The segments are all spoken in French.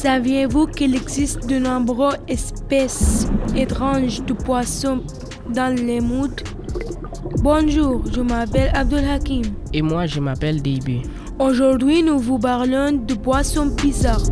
Saviez-vous qu'il existe de nombreuses espèces étranges de poissons dans les mondes? Bonjour, je m'appelle Abdul Hakim. Et moi, je m'appelle Début. Aujourd'hui, nous vous parlons de poissons bizarres.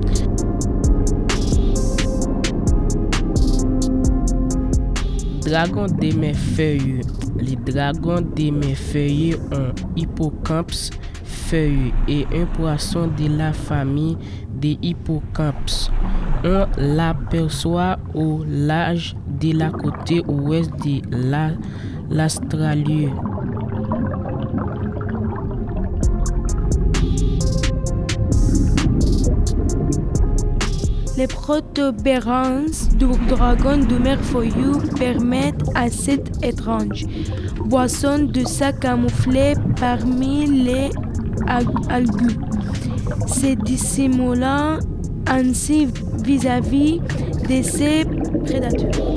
Dragons démets-feuillus. Les dragons démets-feuillus ont hippocampes feuillus et un poisson de la famille des hippocampes. On l'aperçoit au large de la côte ouest de l'Australie. Les protubérances du dragon de mer feuillu permettent à cet étrange poisson de se camoufler parmi les algues, se dissimulant ainsi vis-à-vis de ses prédateurs.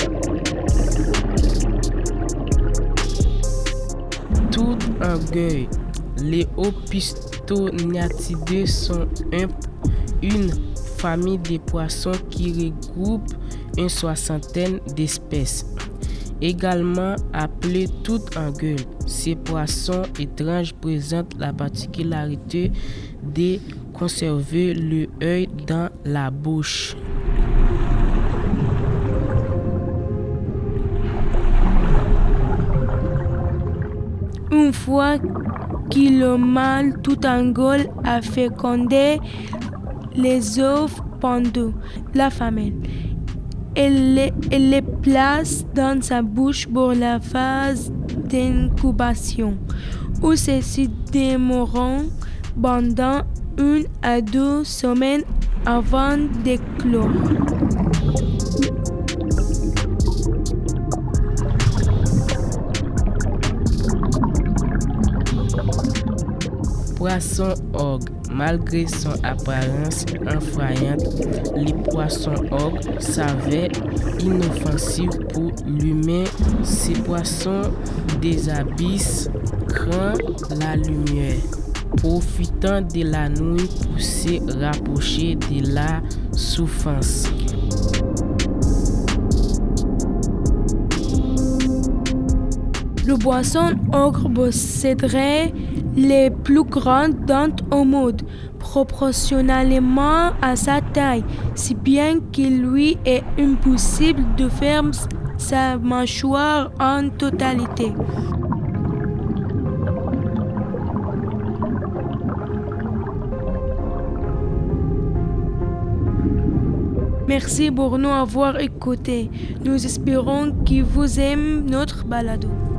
Tout orgueil, les Opistoniatidae sont une famille de poissons qui regroupe une soixantaine d'espèces. Également appelés tout orgueil, ces poissons étranges présentent la particularité de conserver l'œil dans la bouche. Une fois que le mâle tout orgueil a fécondé les œufs pendant la femelle, elle les place dans sa bouche pour la phase d'incubation, où ceux-ci demeureront pendant 1 à 2 semaines avant d'éclore. Poisson orgue. Malgré son apparence effrayante, les poissons orgues s'avèrent inoffensifs pour l'humain. Ces poissons des abysses craignent la lumière, profitant de la nuit pour se rapprocher de la surface. Le poisson orgue posséderait les plus grandes dents au monde, proportionnellement à sa taille, si bien qu'il lui est impossible de fermer sa mâchoire en totalité. Merci pour nous avoir écoutés. Nous espérons que vous aimez notre balado.